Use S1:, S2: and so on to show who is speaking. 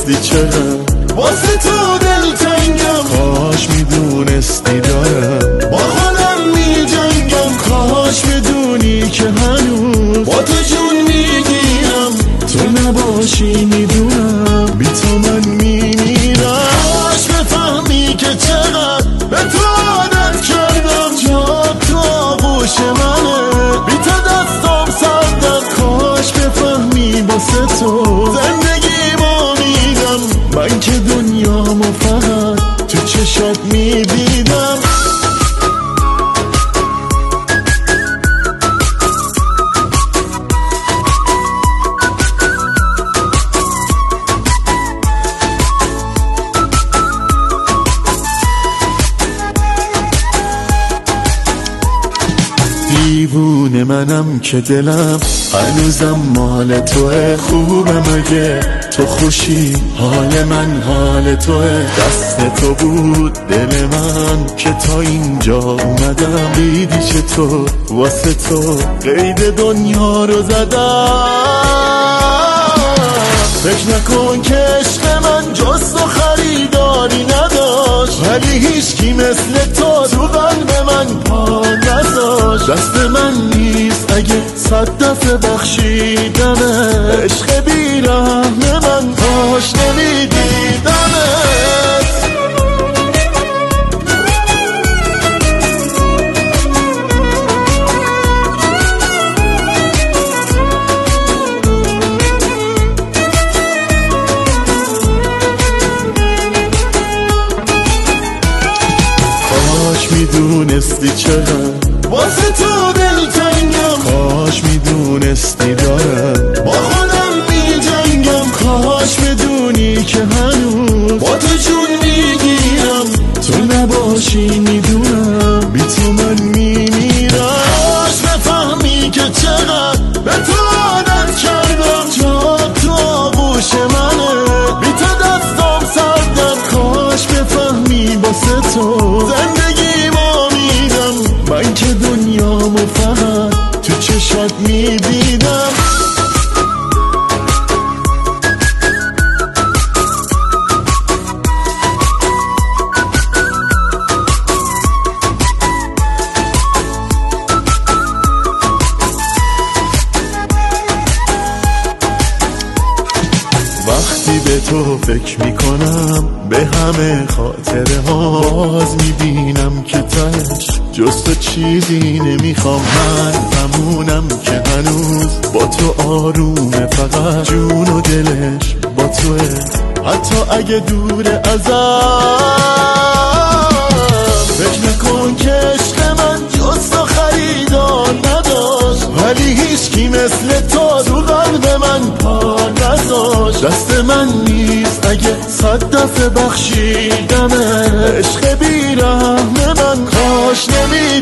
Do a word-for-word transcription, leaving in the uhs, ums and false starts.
S1: میدونستی چقدر واسه تو دلتنگم، کاش میدونستی دارم با خودم میجنگم، کاش بدونی که هنوز با تو جون میگیرم، تو نباشی میدونم بی تو من میمیرم. کاش بفهمی که چقدر به تو عادت کردم، جا تو آغوش منه، بی تو دستم سردم، کاش بفهمی باسه تو زندگیمو میدم، من که دنیامو فقط تو چشات میدیدم. دیوونه منم که دلم هنوزم مال توه، خوبه مگه تو خوشی حال من حال توه، دست تو بود دل من که تا اینجا اومدم، دیدی چطور واسه تو قید دنیا رو زدم. فکر نکن که عشق من جز تو خریداری نداشت، ولی هیچکی مثل تو تو قلب من پا نذاشت، دست من نیست اگه صد دفعه بخشیدمه، عشق بیرحم من کاش نمیدیدمت. کاش میدونستی چقدر واسه تو دلتنگم، کاش میدونستی دارم با خودم میجنگم، کاش بدونی که هنوز با تو جون میگیرم، تو نباشی میدونم بی تو من میمیرم. کاش بفهمی که چقدر به تو عادت کردم، جا تو آغوش منه، بی تو دستم سردم، کاش بفهمی باسه تو زندگیمو میدم، من که دنیامو فقط تو چشات میدیدم. وقتی به تو فکر میکنم به همه خاطره ها، باز میبینم که تش جز تو چیزی نمیخوام، من همونم که هنوز با تو آرومه، فقط جون و دلش با توه، حتی اگه دور ازم. فکر نکن که عشق من جز تو خریدار نداشت، ولی هیچکی مثل تو تو قلب من پا نذاشت، دست من نیست اگه صد دفعه بخشیدمه، عشق بیرحم من کاش نمی